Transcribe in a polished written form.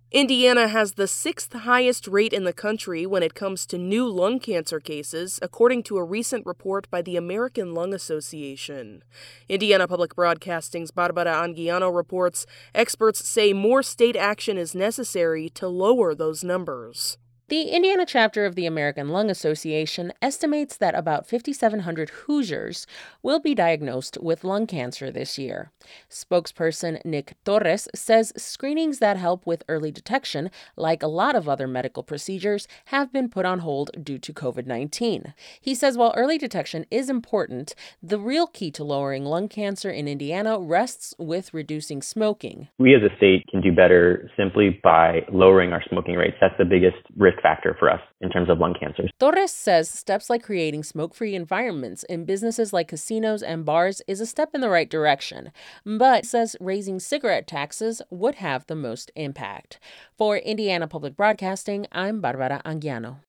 Indiana has the sixth highest rate in the country when it comes to new lung cancer cases, according to a recent report by the American Lung Association. Indiana Public Broadcasting's Barbara Anguiano reports experts say more state action is necessary to lower those numbers. The Indiana chapter of the American Lung Association estimates that about 5,700 Hoosiers will be diagnosed with lung cancer this year. Spokesperson Nick Torres says screenings that help with early detection, like a lot of other medical procedures, have been put on hold due to COVID-19. He says while early detection is important, the real key to lowering lung cancer in Indiana rests with reducing smoking. We as a state can do better simply by lowering our smoking rates. That's the biggest risk factor for us in terms of lung cancer. Torres says steps like creating smoke-free environments in businesses like casinos and bars is a step in the right direction, but says raising cigarette taxes would have the most impact. For Indiana Public Broadcasting, I'm Barbara Anguiano.